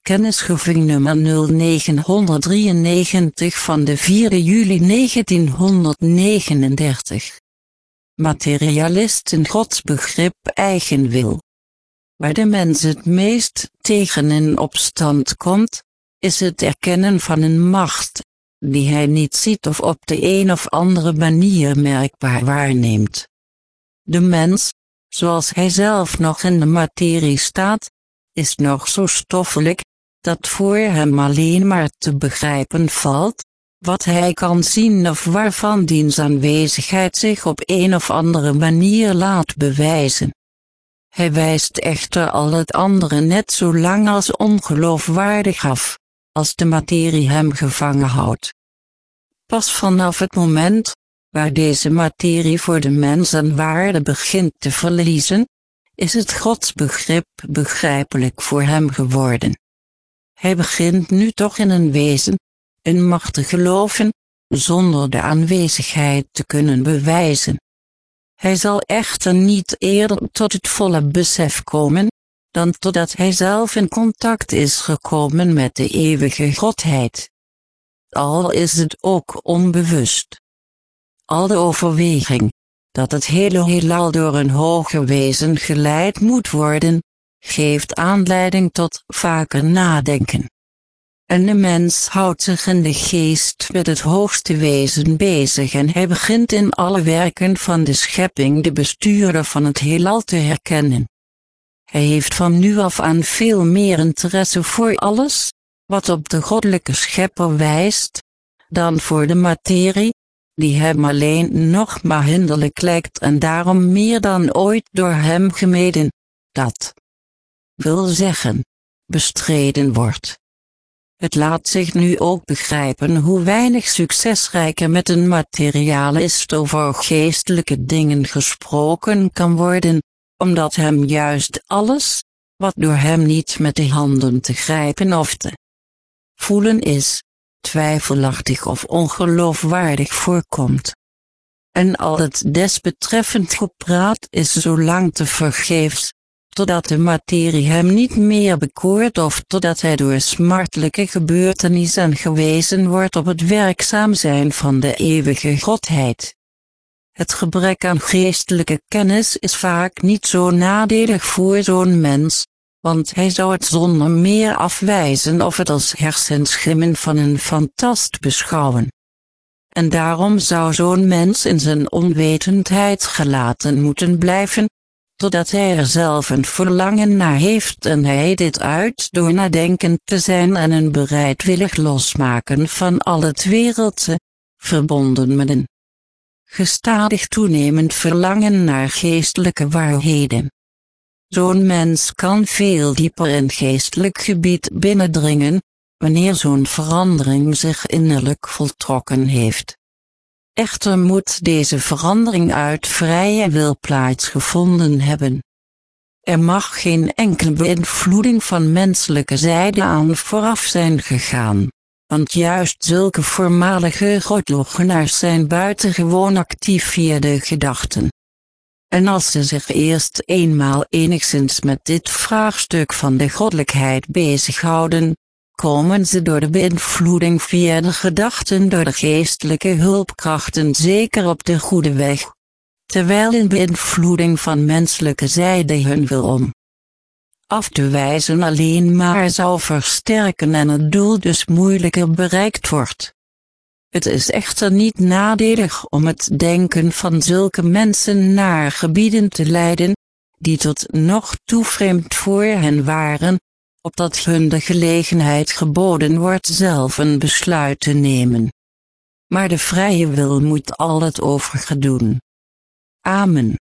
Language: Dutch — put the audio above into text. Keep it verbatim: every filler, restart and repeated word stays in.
Kennisgeving nummer nul negenhonderddrieënnegentig van de vierde juli negentienhonderdnegenendertig. Materialisten godsbegrip eigenwil. Waar de mens het meest tegen in opstand komt, is het erkennen van een macht, die hij niet ziet of op de een of andere manier merkbaar waarneemt. De mens, zoals hij zelf nog in de materie staat, is nog zo stoffelijk, dat voor hem alleen maar te begrijpen valt, wat hij kan zien of waarvan diens aanwezigheid zich op een of andere manier laat bewijzen. Hij wijst echter al het andere net zo lang als ongeloofwaardig af, als de materie hem gevangen houdt. Pas vanaf het moment, waar deze materie voor de mens een waarde begint te verliezen, is het godsbegrip begrijpelijk voor hem geworden. Hij begint nu toch in een wezen, een macht te geloven, zonder de aanwezigheid te kunnen bewijzen. Hij zal echter niet eerder tot het volle besef komen, dan totdat hij zelf in contact is gekomen met de eeuwige Godheid. Al is het ook onbewust. Al de overweging, dat het hele heelal door een hoger wezen geleid moet worden, geeft aanleiding tot vaker nadenken. En de mens houdt zich in de geest met het hoogste wezen bezig en hij begint in alle werken van de schepping de bestuurder van het heelal te herkennen. Hij heeft van nu af aan veel meer interesse voor alles, wat op de goddelijke schepper wijst, dan voor de materie, die hem alleen nog maar hinderlijk lijkt en daarom meer dan ooit door hem gemeden, dat wil zeggen, bestreden wordt. Het laat zich nu ook begrijpen hoe weinig succesrijker met een materialist over geestelijke dingen gesproken kan worden, omdat hem juist alles, wat door hem niet met de handen te grijpen of te voelen is, twijfelachtig of ongeloofwaardig voorkomt. En al het desbetreffend gepraat is zo lang te vergeefs, totdat de materie hem niet meer bekoort of totdat hij door smartelijke gebeurtenissen gewezen wordt op het werkzaam zijn van de eeuwige Godheid. Het gebrek aan geestelijke kennis is vaak niet zo nadelig voor zo'n mens, want hij zou het zonder meer afwijzen of het als hersenschimmen van een fantast beschouwen. En daarom zou zo'n mens in zijn onwetendheid gelaten moeten blijven, totdat hij er zelf een verlangen naar heeft en hij dit uit door nadenkend te zijn en een bereidwillig losmaken van al het wereldse, verbonden met een gestadig toenemend verlangen naar geestelijke waarheden. Zo'n mens kan veel dieper in geestelijk gebied binnendringen, wanneer zo'n verandering zich innerlijk voltrokken heeft. Echter moet deze verandering uit vrije wil plaatsgevonden hebben. Er mag geen enkele beïnvloeding van menselijke zijde aan vooraf zijn gegaan, want juist zulke voormalige godloochenaars zijn buitengewoon actief via de gedachten. En als ze zich eerst eenmaal enigszins met dit vraagstuk van de goddelijkheid bezighouden, komen ze door de beïnvloeding via de gedachten door de geestelijke hulpkrachten zeker op de goede weg, terwijl een beïnvloeding van menselijke zijde hun wil om af te wijzen alleen maar zou versterken en het doel dus moeilijker bereikt wordt. Het is echter niet nadelig om het denken van zulke mensen naar gebieden te leiden, die tot nog toe vreemd voor hen waren, opdat hun de gelegenheid geboden wordt zelf een besluit te nemen. Maar de vrije wil moet al het overige doen. Amen.